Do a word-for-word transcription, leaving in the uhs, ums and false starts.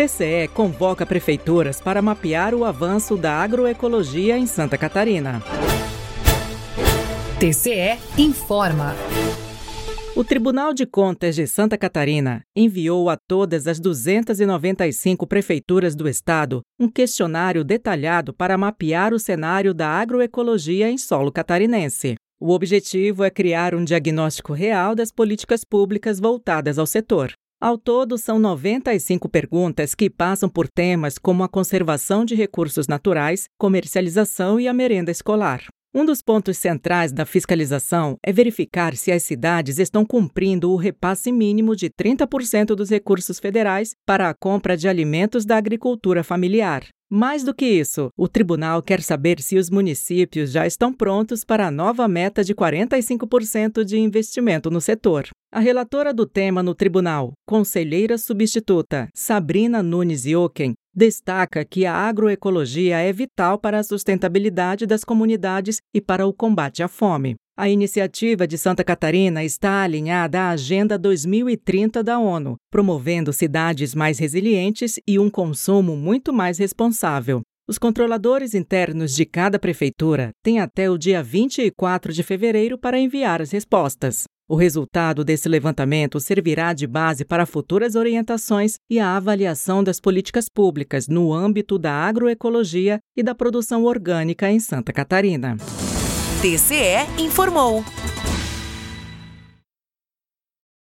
T C E convoca prefeituras para mapear o avanço da agroecologia em Santa Catarina. T C E informa. O Tribunal de Contas de Santa Catarina enviou a todas as duzentas e noventa e cinco prefeituras do estado um questionário detalhado para mapear o cenário da agroecologia em solo catarinense. O objetivo é criar um diagnóstico real das políticas públicas voltadas ao setor. Ao todo, são noventa e cinco perguntas que passam por temas como a conservação de recursos naturais, comercialização e a merenda escolar. Um dos pontos centrais da fiscalização é verificar se as cidades estão cumprindo o repasse mínimo de trinta por cento dos recursos federais para a compra de alimentos da agricultura familiar. Mais do que isso, o tribunal quer saber se os municípios já estão prontos para a nova meta de quarenta e cinco por cento de investimento no setor. A relatora do tema no tribunal, conselheira substituta Sabrina Nunes Ioken, destaca que a agroecologia é vital para a sustentabilidade das comunidades e para o combate à fome. A iniciativa de Santa Catarina está alinhada à Agenda dois mil e trinta da ONU, promovendo cidades mais resilientes e um consumo muito mais responsável. Os controladores internos de cada prefeitura têm até o dia vinte e quatro de fevereiro para enviar as respostas. O resultado desse levantamento servirá de base para futuras orientações e a avaliação das políticas públicas no âmbito da agroecologia e da produção orgânica em Santa Catarina. T C E informou.